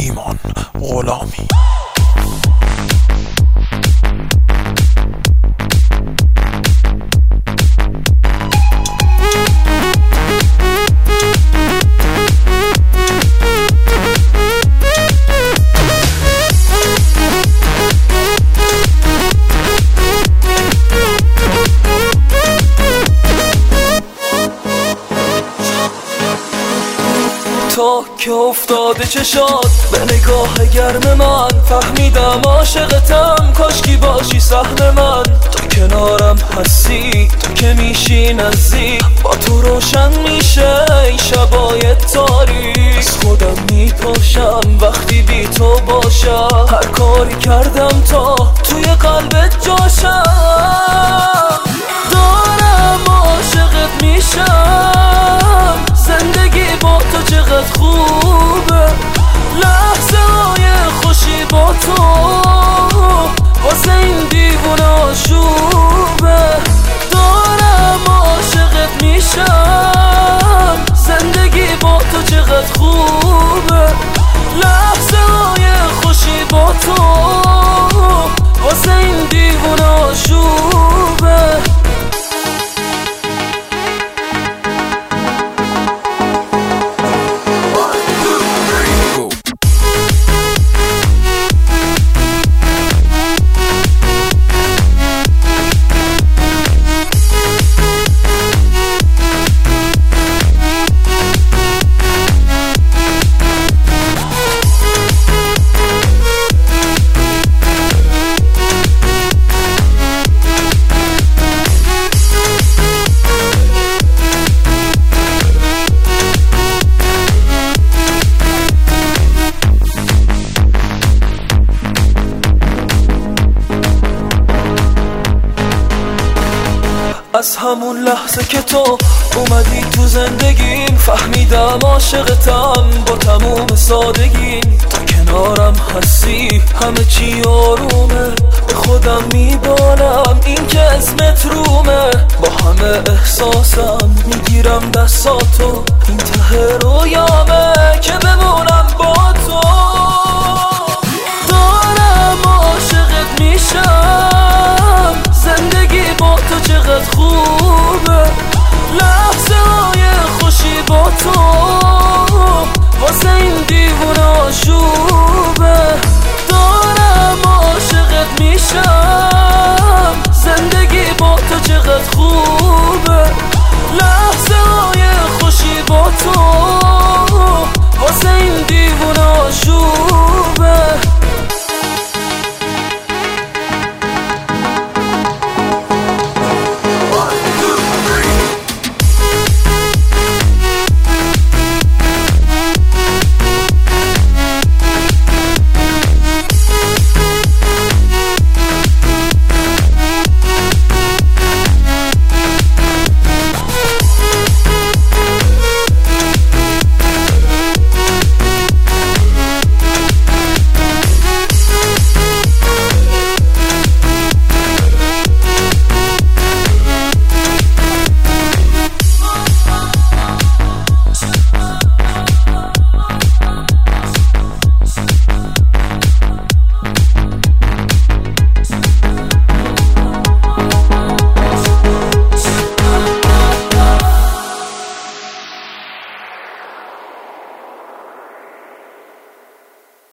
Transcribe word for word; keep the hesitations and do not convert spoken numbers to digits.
ایمان غلامی. تا که افتاده چشات به نگاه گرم من، فهمیدم عاشقتم، کاشکی باشی سهم من. تو کنارم هستی، تو که میشی نزدیک، با تو روشن میشه این شبای تاریک. از خودم میپاشم وقتی بی تو باشم، هر کاری کردم تا توی قلبت جاشم. دارم عاشقت میشم، زندگی با تو چقدر خوبه، لحظه های خوشی با تو واسه این دیوونه آشوبه. دارم عاشقت میشم، زندگی با تو چقدر خوبه، لحظه های خوشی با تو واسه این دیوونه آشوبه. از همون لحظه که تو اومدی تو زندگیم، فهمیدم عاشقتم با تموم سادگیم. تا کنارم هستی همه چی آرومه، به خودم میبالم این که اسمت رومه. با همه احساسم میگیرم دستاتو، این ته رویامه که بمونم با